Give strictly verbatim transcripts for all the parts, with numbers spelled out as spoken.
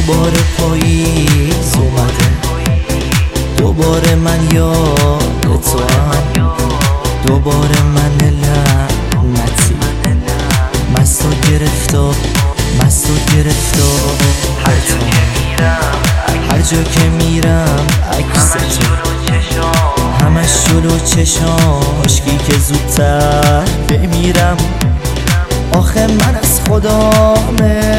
دوباره پاییز اومده، دوباره من یاد تو هم، دوباره من لعنتی مست و گرفتا، مست و گرفتا. هر جا که میرم هر جا که میرم عکس تو، همش جلو چشام، عشقی که زودتر بمیرم. آخه من از خدامه.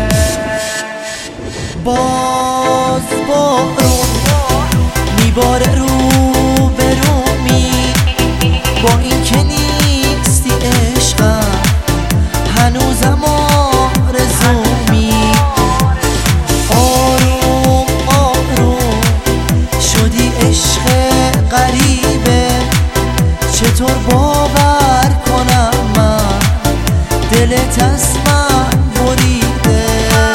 باز بارون میباره رو به رومی، با این که نیستی عشقم هنوزم آرزومی. آروم آروم شدی عشق غریبه، چطور باور کنم من دلت از من بریده.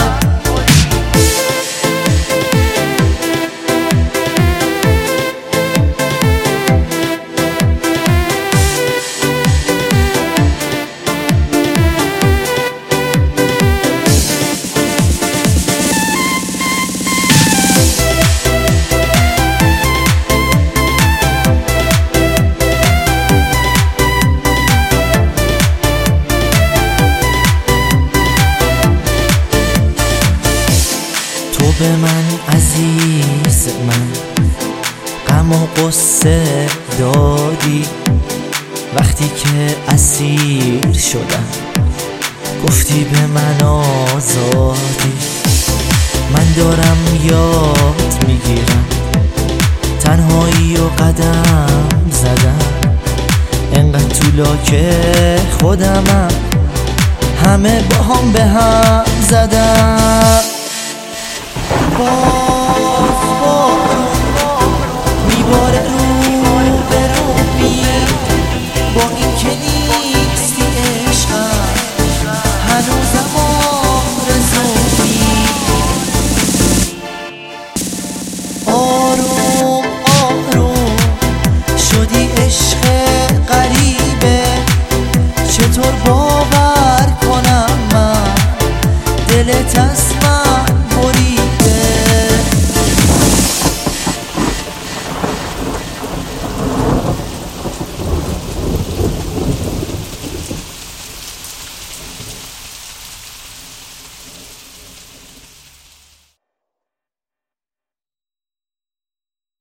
به من عزیز من غم و قصه دادی، وقتی که اسیر شدم گفتی به من آزادی. من دارم یاد میگیرم تنهایی و قدم زدم، انقدر طولا که خودمم همه با هم به هم زدم. باز بارون میباره رو به رومی، با این که نیستی عشقم هنوزم آرزومی. آروم آروم شدی عشق غریبه، چطور باور کنم من دلت از